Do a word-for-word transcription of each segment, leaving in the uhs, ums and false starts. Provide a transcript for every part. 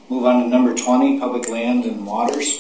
Move on to number twenty, public land and waters.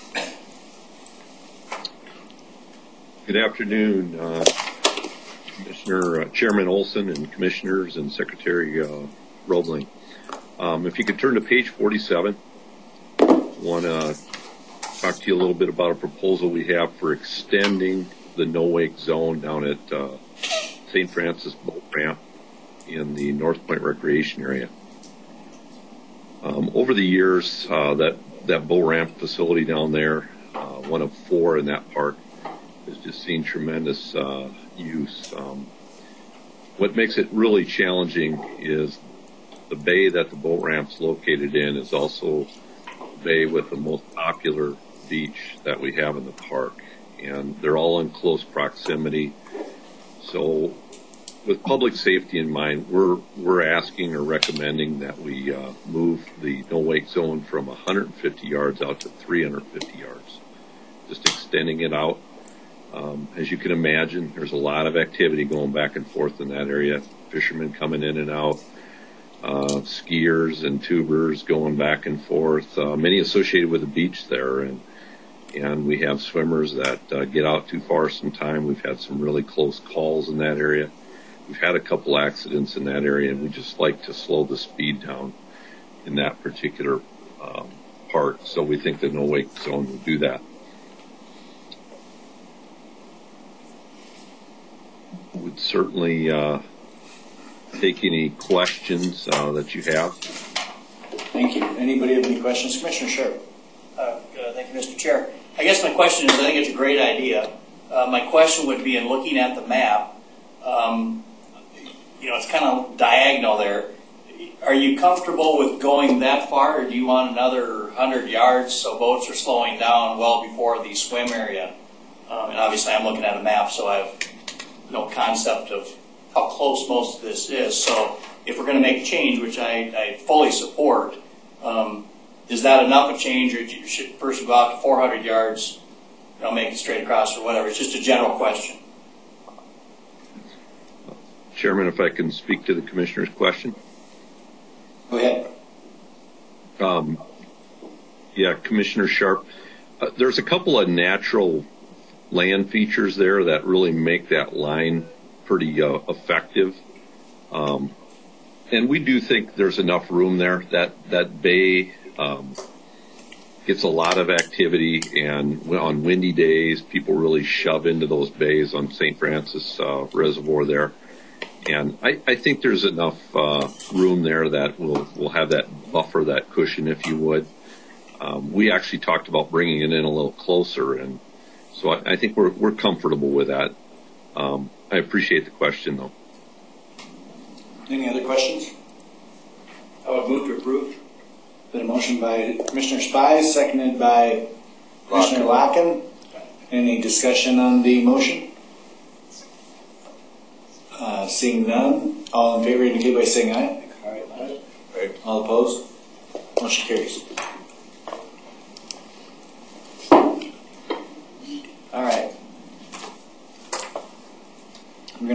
Good afternoon, uh, Commissioner uh, Chairman Olson and Commissioners and Secretary uh, Roebling. Um, if you could turn to page forty-seven, I want to talk to you a little bit about a proposal we have for extending the no-wake zone down at uh, Saint Francis Boat Ramp in the North Point Recreation Area. Um, over the years, uh, that, that boat ramp facility down there, uh, one of four in that park, has just seen tremendous uh, use. Um, what makes it really challenging is the bay that the boat ramp's located in is also the bay with the most popular beach that we have in the park, and they're all in close proximity. So with public safety in mind, we're we're asking or recommending that we uh, move the no-wake zone from one hundred fifty yards out to three hundred fifty yards, just extending it out. Um, as you can imagine, there's a lot of activity going back and forth in that area, fishermen coming in and out, uh, skiers and tubers going back and forth, uh, many associated with the beach there, and and we have swimmers that uh, get out too far sometime. We've had some really close calls in that area. We've had a couple accidents in that area, and we just like to slow the speed down in that particular um, part. So we think the no-wake zone will do that. Would certainly uh, take any questions uh, that you have. Thank you. Anybody have any questions? Commissioner Sharp. Uh, uh, thank you, Mister Chair. I guess my question is, I think it's a great idea. Uh, my question would be, in looking at the map, um, you know, it's kind of diagonal there. Are you comfortable with going that far, or do you want another one hundred yards so boats are slowing down well before the swim area? Um, and obviously I'm looking at a map, so I have no concept of how close most of this is. So if we're going to make a change, which I, I fully support, um, is that enough of change, or should first go out to four hundred yards, you know, make it straight across or whatever? It's just a general question. Chairman, if I can speak to the Commissioner's question. Go ahead. Um, yeah, Commissioner Sharp, uh, there's a couple of natural land features there that really make that line pretty uh, effective. Um, and we do think there's enough room there. That, that bay um, gets a lot of activity, and on windy days, people really shove into those bays on Saint Francis uh, Reservoir there. And I, I think there's enough uh, room there that will will have that buffer, that cushion, if you would. Um, we actually talked about bringing it in a little closer, and so I, I think we're we're comfortable with that. Um, I appreciate the question, though. Any other questions? I would move to approve. Been a motion by Commissioner Spies, seconded by Commissioner Lacken. Any discussion on the motion? Uh, seeing none, all in favor indicate by saying aye. All right. All opposed? Motion carries.